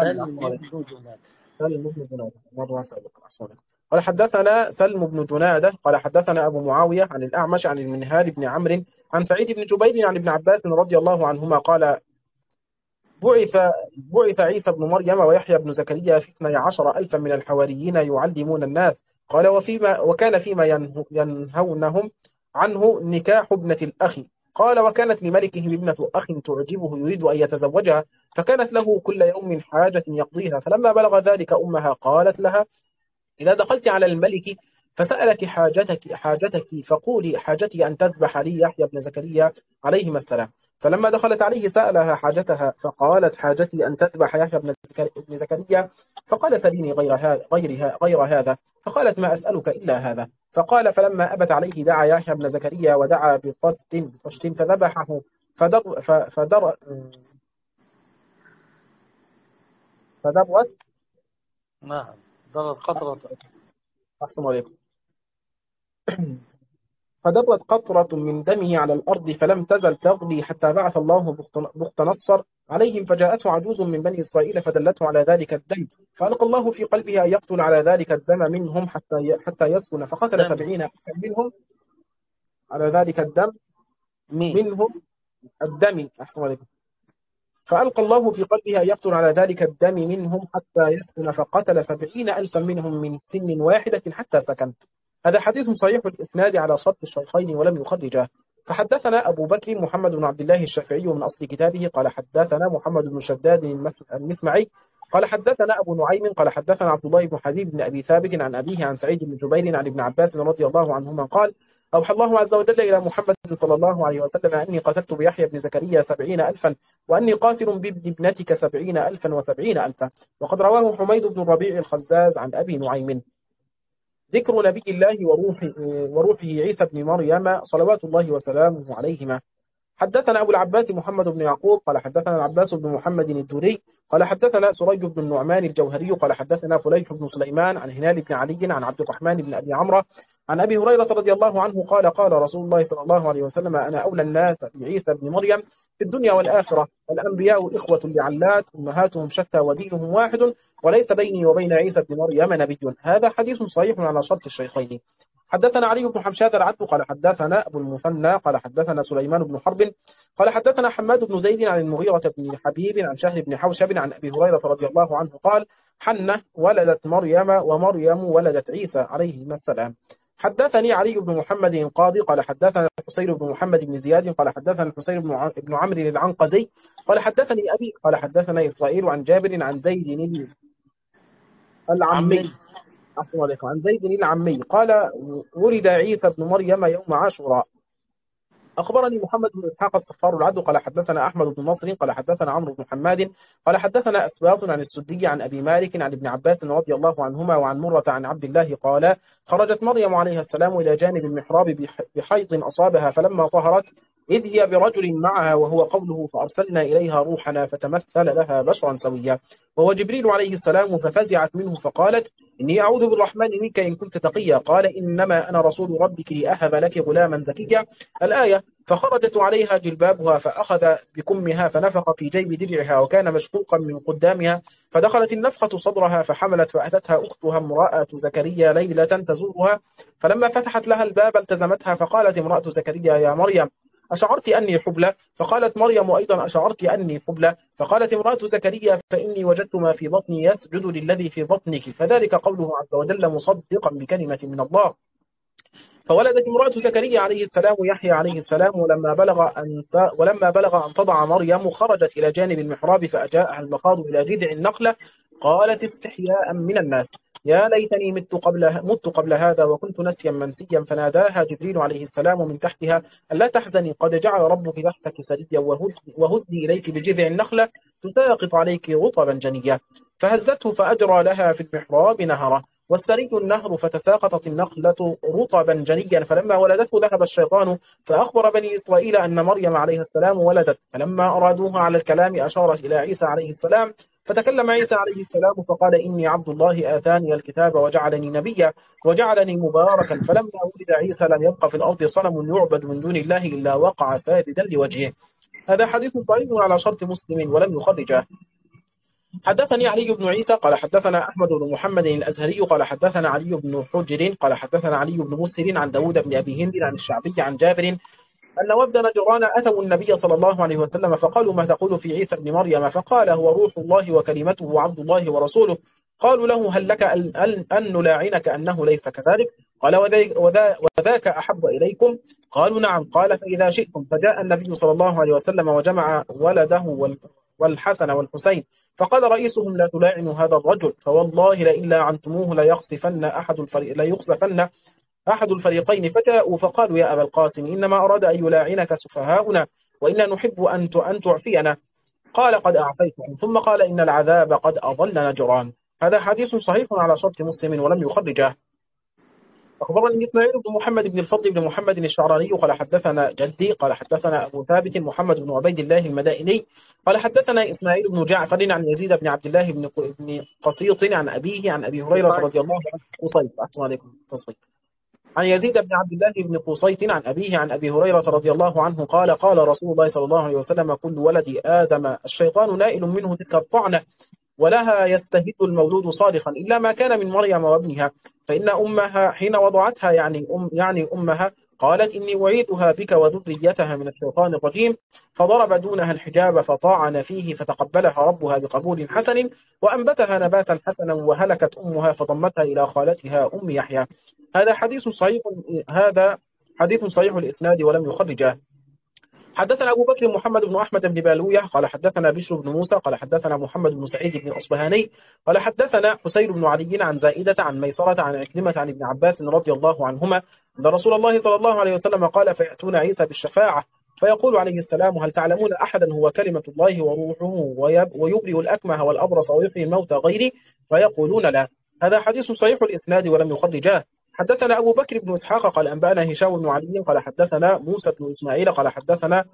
قال حدثنا سلم بن جنادة قال حدثنا أبو معاوية عن الأعمش عن المنهار بن عمرو عن سعيد بن جبير عن ابن عباس رضي الله عنهما قال بعث بعث عيسى بن مريم ويحيى بن زكريا في 12,000 من الحواريين يعلمون الناس. قال وكان فيما ينهونهم عنه نكاح ابنة الأخ. قال وكانت لملكه ابنة أخ تعجبه يريد أن يتزوجها فكانت له كل يوم حاجة يقضيها فلما بلغ ذلك أمها قالت لها إذا دخلت على الملك فسألك حاجتك فقولي حاجتي أن تذبح لي يحيى بن زكريا عليهما السلام. فلما دخلت عليه سألها حاجتها فقالت حاجتي أن تذبح يحيى بن زكريا فقال سليني غير هذا فقالت ما أسألك إلا هذا. فقال فلما أبت عليه دعا يحيى بن زكريا ودعا بطشت فذبحه فدرت نعم ضرت قطرة. أحسن عليكم. فدرت قطرة من دمه على الأرض فلم تزل تغلي حتى بعث الله بخت نصر عليهم فجاءته عجوز من بني إسرائيل فدلته على ذلك الدم فألقى الله في قلبها أن يقتل على ذلك الدم منهم حتى يسكن فقتل 70 منهم على ذلك الدم منهم الدم. أحسن عليكم. فألقى الله في قلبها أن يقتل على ذلك الدم منهم حتى يسكن فقتل 70,000 منهم من سن واحدة حتى سكن. هذا حديث صحيح الإسناد على شرط الشيخين ولم يخرجه. فحدثنا أبو بكر محمد بن عبد الله الشافعي من أصل كتابه قال حدثنا محمد بن شداد المسمعي قال حدثنا أبو نعيم قال حدثنا عبد الله بن حبيب بن أبي ثابت عن أبيه عن سعيد بن جبير عن ابن عباس رضي الله عنهما قال أوحى الله عز وجل إلى محمد صلى الله عليه وسلم أني قتلت بيحيى بن زكريا 70,000 وأني قاتل بابن ابنتك 70,000 و70,000. وقد رواه حميد بن الربيع الخزاز عن أبي نعيم. ذكر نبي الله وروحه عيسى بن مريم صلوات الله وسلامه عليهما. حدثنا أبو العباس محمد بن يعقوب قال حدثنا العباس بن محمد الدوري قال حدثنا سريج بن النعمان الجوهري قال حدثنا فليح بن سليمان عن هلال بن علي عن عبد الرحمن بن أبي عمرو عن أبي هريرة رضي الله عنه قال قال رسول الله صلى الله عليه وسلم أنا أولى الناس بعيسى بن مريم في الدنيا والآخرة الأنبياء إخوة لعلات أمهاتهم شتى ودينهم واحد وليس بيني وبين عيسى بن مريم نبي. هذا حديث صحيح على شرط الشيخين. حدثنا علي بن حمشاة العبد قال حدثنا أبو المثنى قال حدثنا سليمان بن حرب قال حدثنا حماد بن زيد عن المغيرة بن حبيب عن شهر بن حوشب عن أبي هريرة رضي الله عنه قال حنة ولدت مريم ومريم ولدت عيسى عليهما السلام. حدثني علي بن محمد القاضي قال حدثنا الحسين بن محمد بن زياد قال حدثنا الحسين بن عمرو العنقزي قال حدثني أبي قال حدثنا إسرائيل عن جابر عن زيد العمي عمي. أحسن عليكم عن زيد العمي قال ولد عيسى بن مريم يوم عاشوراء. أخبرني محمد بن إسحاق الصفار العدو قال حدثنا أحمد بن نصر قال حدثنا عمرو بن حماد قال حدثنا أسباط عن السدي عن أبي مالك عن ابن عباس رضي الله عنهما وعن مرة عن عبد الله قال خرجت مريم عليها السلام إلى جانب المحراب بحيض أصابها فلما طهرت إذ هي برجل معها وهو قوله فأرسلنا إليها روحنا فتمثل لها بشرا سويا وهو جبريل عليه السلام ففزعت منه فقالت إني أعوذ بالرحمن منك إن كنت تقيا قال إنما أنا رسول ربك لأهب لك غلاما زكيا الآية. فخرجت عليها جلبابها فأخذ بكمها فنفخ في جيب درعها وكان مشقوقا من قدامها فدخلت النفخة صدرها فحملت فأتتها أختها امرأة زكريا ليلة تزورها فلما فتحت لها الباب التزمتها فقالت امرأة زكريا يا مريم أشعرت أني حبلى فقالت مريم أيضا أشعرت أني حبلى فقالت امرأة زكريا فإني وجدت ما في بطني يسجد للذي في بطنك فذلك قوله عز وجل مصدقا بكلمة من الله. فولدت امرأة زكريا عليه السلام يحيى عليه السلام ولما بلغ أن تضع مريم خرجت إلى جانب المحراب فأجاءها المخاض إلى جذع النخلة قالت استحياء من الناس يا ليتني مت قبل هذا وكنت نسيا منسيا فناداها جبريل عليه السلام من تحتها ألا تحزني قد جعل ربك تحتك سريا وهزني إليك بجذع النخلة تساقط عليك رطبا جنيا فهزته فأجرى لها في المحراب نهرا والسري النهر فتساقطت النخلة رطبا جنيا فلما ولدته ذهب الشيطان فأخبر بني إسرائيل أن مريم عليه السلام ولدت فلما أرادوها على الكلام أشارت إلى عيسى عليه السلام فتكلم عيسى عليه السلام فقال إني عبد الله آتاني الكتاب وجعلني نبيا وجعلني مباركا فلما ولد عيسى لم يبق في الأرض صنم يعبد من دون الله إلا وقع ساجدا لوجهه. هذا حديث ضعيف على شرط مسلم ولم يخرجه. حدثني علي بن عيسى قال حدثنا أحمد بن محمد الأزهري قال حدثنا علي بن حجر قال حدثنا علي بن مسهر عن داود بن أبي هند عن الشعبي عن جابر أن وفد نجران أتوا النبي صلى الله عليه وسلم فقالوا ما تقول في عيسى بن مريم فقال هو روح الله وكلمته وعبد الله ورسوله. قالوا له هل لك أن نلاعنك أنه ليس كذلك قال وذاك أحب إليكم قالوا نعم قال فإذا شئتم فجاء النبي صلى الله عليه وسلم وجمع ولده والحسن والحسين فقال رئيسهم لا تلاعنوا هذا الرجل فوالله لئن لاعنتموه ليخسفن أحد الفريقين فجاءوا فقالوا يا أبا القاسم إنما أراد أن يلاعنك سفهاؤنا وإنا نحب أن تعفينا قال قد أعفيتكم ثم قال إن العذاب قد أضل نجران. هذا حديث صحيح على شرط مسلم ولم يخرجه. أخبرني إسماعيل بن محمد بن الفضل بن محمد الشعراني قال حدثنا جدي قال حدثنا أبو ثابت محمد بن عبيد الله المدائني قال حدثنا إسماعيل بن جعفر عن يزيد بن عبد الله بن قسيط عن أبيه عن أبي هريرة رضي الله عنه قصيط أحسن عليكم تصحيح عن يزيد بن عبد الله بن قسيط عن أبيه عن أبي هريرة رضي الله عنه قال قال رسول الله صلى الله عليه وسلم كل ولد آدم الشيطان نائل منه تلك الطعنة ولها يستهد المولود صارخا إلا ما كان من مريم وابنها فإن أمها حين وضعتها يعني أمها قالت إني أعيدها بك وذريتها من الشيطان الرجيم فضرب دونها الحجاب فطاعن فيه فتقبلها ربها بقبول حسن وأنبتها نباتا حسنا وهلكت أمها فضمتها إلى خالتها أم يحيى. هذا حديث صحيح الإسناد ولم يخرجه. حدثنا أبو بكر محمد بن أحمد بن بالوية قال حدثنا بشر بن موسى قال حدثنا محمد بن سعيد بن أصبهاني قال حدثنا حسين بن علي عن زائدة عن ميسرة عن عكرمة عن ابن عباس رضي الله عنهما أن رسول الله صلى الله عليه وسلم قال فيأتون عيسى بالشفاعة فيقول عليه السلام هل تعلمون أحدا هو كلمة الله وروحه ويبرئ الأكمه والأبرص ويحيي الموتى غيري فيقولون لا. هذا حديث صحيح الإسناد ولم يخرجاه. حدثنا أبو بكر بن إسحاق قال أنبأنا هشام بن علي قال حدثنا موسى بن إسماعيل قال حدثنا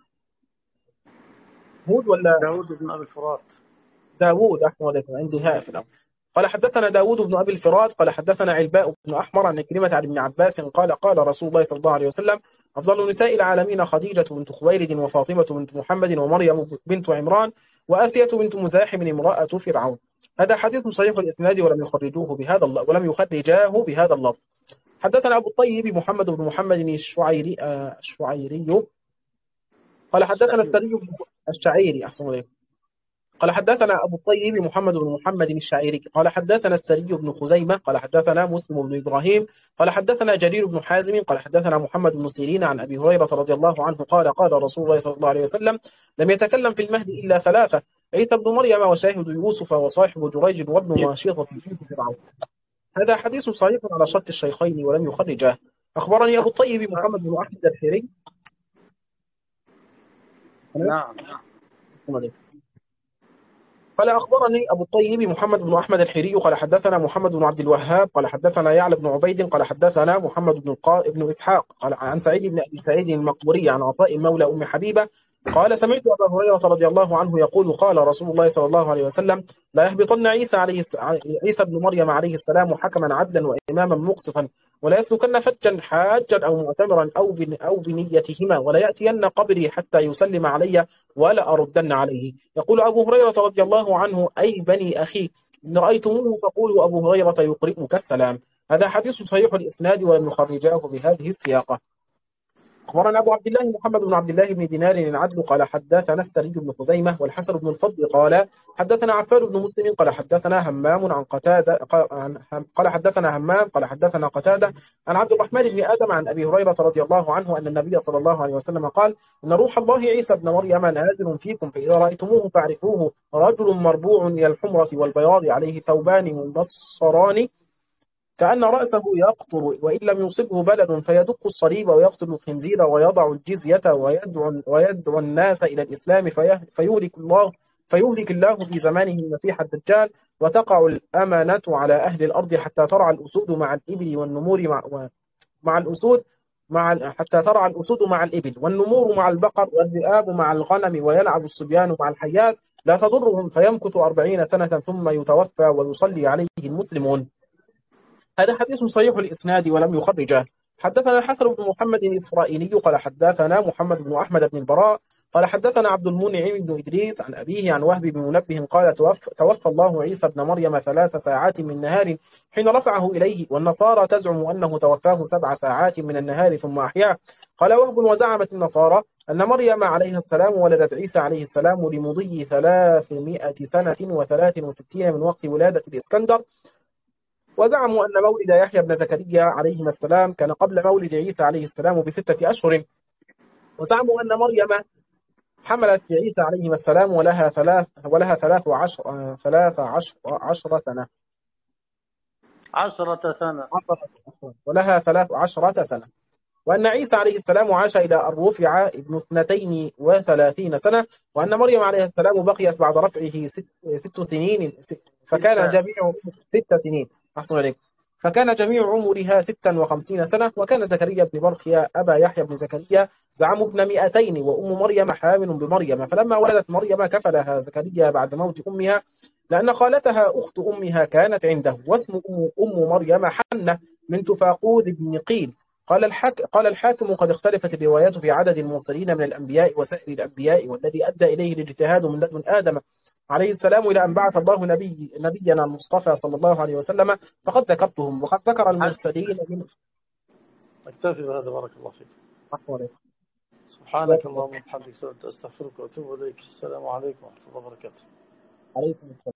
هود ولا داود بن أبي الفرات داود أحمد عليكم عندي هاء في الأمر. قال حدثنا داود بن أبي الفرات قال حدثنا علباء بن أحمر عن كلمة عن ابن عباس قال قال رسول الله صلى الله عليه وسلم أفضل نساء العالمين خديجة بنت خويلد وفاطمة بنت محمد ومريم بنت عمران وآسية بنت مزاحم امرأة فرعون. هذا حديث صحيح الإسناد ولم يخرجاه بهذا اللفظ. حدثنا أبو الطيب محمد بن محمد الشعيري قال حدثنا الشعيري أحسن عليكم. قال حدثنا أبو الطيب محمد بن محمد الشاعري قال حدثنا السري بن خزيمة قال حدثنا مسلم بن إبراهيم قال حدثنا جرير بن حازم قال حدثنا محمد بن سيرين عن أبي هريرة رضي الله عنه قال قال رسول الله صلى الله عليه وسلم لم يتكلم في المهد إلا ثلاثة: عيسى بن مريم وشاهد يوسف وصاحب جريج وابن ماشيطة بنت فرعون. هذا حديث صحيح على شرط الشيخين ولم يخرجاه. أخبرني أبو الطيب محمد بن أحمد الحيري. نعم. قال أخبرني أبو الطيب محمد بن أحمد الحيري قال حدثنا محمد بن عبد الوهاب قال حدثنا يعلى بن عبيد قال حدثنا محمد بن إسحاق قال عن سعيد بن أبي سعيد المقبوري عن عطاء مولى أم حبيبة قال سمعت أبا هريرة رضي الله عنه يقول قال رسول الله صلى الله عليه وسلم لا يهبطن عيسى بن مريم عليه السلام حكما عدلا وإماما مقسطا ولا يسلكن فجا حاجا أو معتمرا أو بنيتهما ولا يأتين قبري حتى يسلم علي ولا أردن عليه. يقول أبو هريرة رضي الله عنه أي بني أخي إن رأيتموه فقولوا أبو هريرة يقرئك السلام. هذا حديث صحيح الإسناد ولم يخرجاه بهذه السياقة. أخبرنا أبو عبد الله محمد بن عبد الله بن دينار العدل قال حدثنا السري بن خزيمة والحسن بن الفضل قال حدثنا عفان بن مسلم قال حدثنا همام عن قتادة قال حدثنا همام قال حدثنا قتادة عن عبد الرحمن بن آدم عن أبي هريرة رضي الله عنه أن النبي صلى الله عليه وسلم قال إن روح الله عيسى بن مريم نازل فيكم فإذا رأيتموه فاعرفوه رجل مربوع إلى الحمرة والبياض عليه ثوبان منصران كأن رأسه يقطر وإن لم يصبه بلد فيدق الصليب ويقتل الخنزير ويضع الجزية ويدعو الناس إلى الإسلام فيهلك الله في زمانه المسيح الدجال وتقع الأمانة على أهل الأرض حتى ترعى الأسود مع الإبل والنمور مع الأسود حتى ترعى الأسود مع الإبل والنمور مع البقر والذئاب مع الغنم ويلعب الصبيان مع الحيات لا تضرهم فيمكث 40 سنة ثم يتوفى ويصلي عليه المسلمون. هذا حديث صحيح الإسناد ولم يخرجه. حدثنا الحسن بن محمد الإسرائيلي قال حدثنا محمد بن أحمد بن البراء قال حدثنا عبد المنعم بن إدريس عن أبيه عن وهب بن منبه قال توفى الله عيسى بن مريم 3 ساعات من نهار حين رفعه إليه والنصارى تزعم أنه توفاه 7 ساعات من النهار ثم أحياه. قال وهب وزعمت النصارى أن مريم عليه السلام ولدت عيسى عليه السلام لمضي 300 سنة و63 من وقت ولادة الإسكندر وزعموا أن مولد يحيى بن زكريا عليهما السلام كان قبل مولد عيسى عليه السلام ب6 أشهر وزعموا أن مريم حملت بعيسى عليهما السلام ولها 13 سنة 10 سنة ولها 13 سنة وأن عيسى عليه السلام عاش إلى أن رفع ابن 32 سنة وأن مريم عليه السلام بقيت بعد رفعه 6 سنين فكان جميع 6 سنين أحسن عليك فكان جميع عمرها 56 سنة. وكان زكريا بن برخيا أبا يحيى بن زكريا زعم ابن 200 وأم مريم حامل بمريم فلما ولدت مريم كفلها زكريا بعد موت أمها لأن خالتها أخت أمها كانت عنده واسم أم مريم حنة بنت فاقود بن قيل. قال الحاكم قد اختلفت الروايات في عدد المرسلين من الأنبياء وسائر الأنبياء والذي أدى إليه الاجتهاد من لدن آدم عليه السلام إلى أن بعث الله نبينا المصطفى صلى الله عليه وسلم فقد ذكرتهم وقد ذكر المرسلين من أكتفي بهذا بارك الله فيك. سبحانك اللهم وبحمدك أستغفرك وأتوب إليك. السلام عليكم ورحمة الله وبركاته. عليكم السلام.